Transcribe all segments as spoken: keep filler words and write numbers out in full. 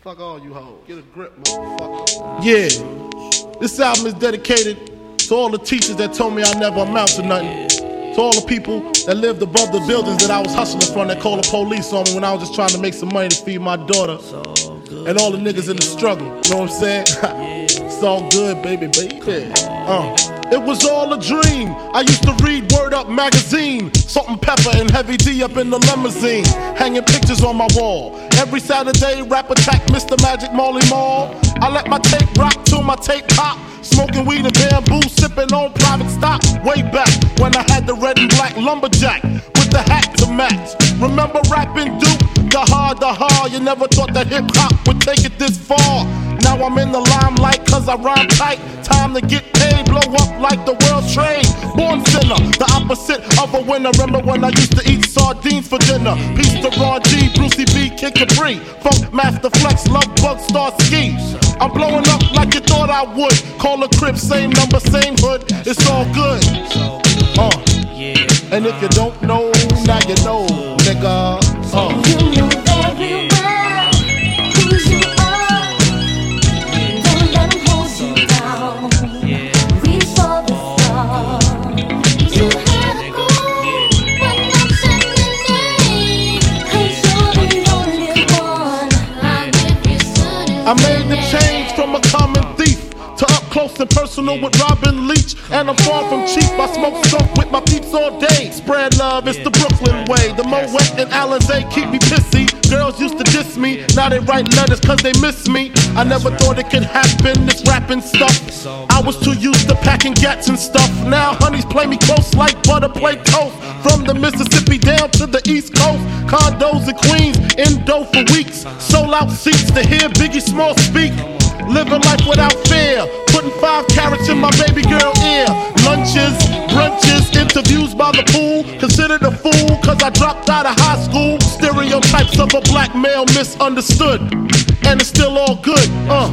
Fuck all you hoes. Get a grip, motherfucker. Yeah. This album is dedicated to all the teachers that told me I never amount to nothing. To all the people that lived above the buildings that I was hustling from that called the police on me when I was just trying to make some money to feed my daughter. And all the niggas in the struggle. You know what I'm saying? It's all good, baby, baby. Uh. It was all a dream. I used to read Word Up magazine, Salt-N-Pepa and Heavy D up in the limousine, hanging pictures on my wall. Every Saturday, Rap Attack, Mister Magic Marley Marl. I let my tape rock till my tape pop. Smoking weed and bamboo, sipping on private stock. Way back when I had the red and black lumberjack with the hat to match. Remember rapping Duke? The hard, the hard. You never thought that hip hop would take it this far. Now I'm in the limelight cause I rhyme tight. Time to get paid, blow up like the world trade. Born sinner, the opposite of a winner. Remember when I used to eat sardines for dinner? Peace to Ron G, Brucey B, Kid Capri, Funk Master Flex, Love Bug, Star Ski. I'm blowing up like you thought I would. Call a crib, same number, same hood. It's all good. Uh. And if you don't know, now you know, nigga. Uh. You know very well who you are. Don't let 'em hold you down. Reach for the stars. You had a goal when I'm sending it. 'Cause you're the only one. I'm if you shouldn't. I made the change from a common thief to up close and personal with Robin Leach. And I'm far from cheap. I smoke skunk with my peeps all day. Spread love, it's the Brooklyn way. The Moet and Alizé keep me pissy. Girls used to diss me, now they write letters cause they miss me. I never thought it could happen, this rapping stuff. I was too used to packing gats and stuff. Now honeys play me close like butter play toast. From the Mississippi down to the East Coast. Condos in Queens, in dough for weeks. Sold out seats to hear Biggie Small speak. Living life without fear, putting five carats in my baby girl ear. Lunches, brunches, interviews by the pool. Considered a fool cause I dropped out of high school. Stereotypes of a black male misunderstood. And it's still all good, uh.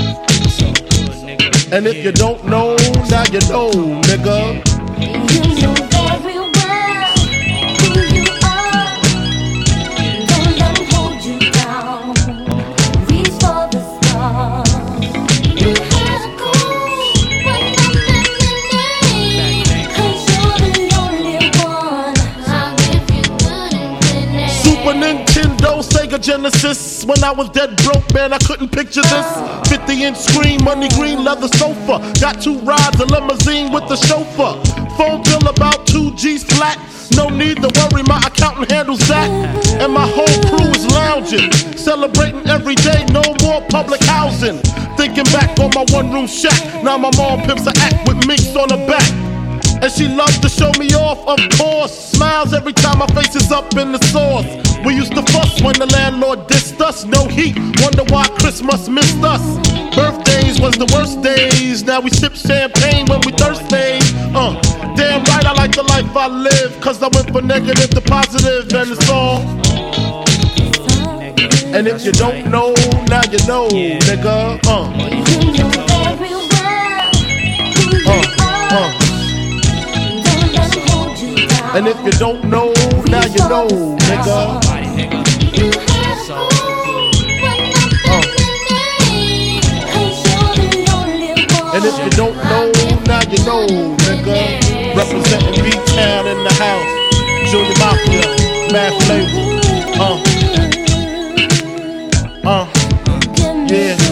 And if you don't know, now you know, nigga. You know very well who you are. Don't let 'em hold you down. Reach for the stars. You had a goal when I'm sending it. 'Cause you're the only one. I'm if you couldn't finish. Super Nintendo, Sega Genesis. When I was dead broke, man, I couldn't picture this. fifty inch screen, money green, leather sofa. Got two rides, a limousine with the chauffeur. Phone bill about two G's flat. No need to worry, my accountant handles that. And my whole crew is lounging, celebrating every day, no more public housing. Thinking back on my one room shack. Now my mom pimps a act with minks on her back. And she loves to show me off, of course. Smiles every time my face is up in the sauce. We used to fuss when the landlord dissed us. No heat, wonder why Christmas missed us. Birthdays was the worst days. Now we sip champagne when we thirsty. Uh, damn right I like the life I live. Cause I went from negative to positive and it's all. And if you don't know, now you know, nigga. Uh, You know very well who you uh, are. uh. Don't let 'em hold you down. And if you don't know, now you know, nigga. You had a goal when I'm sending it. 'Cause you're the only one. And if you don't know, now you know, nigga. Representing B-Town in the house. Junior Mafia, Mad Flavor. Uh. Uh. Yeah.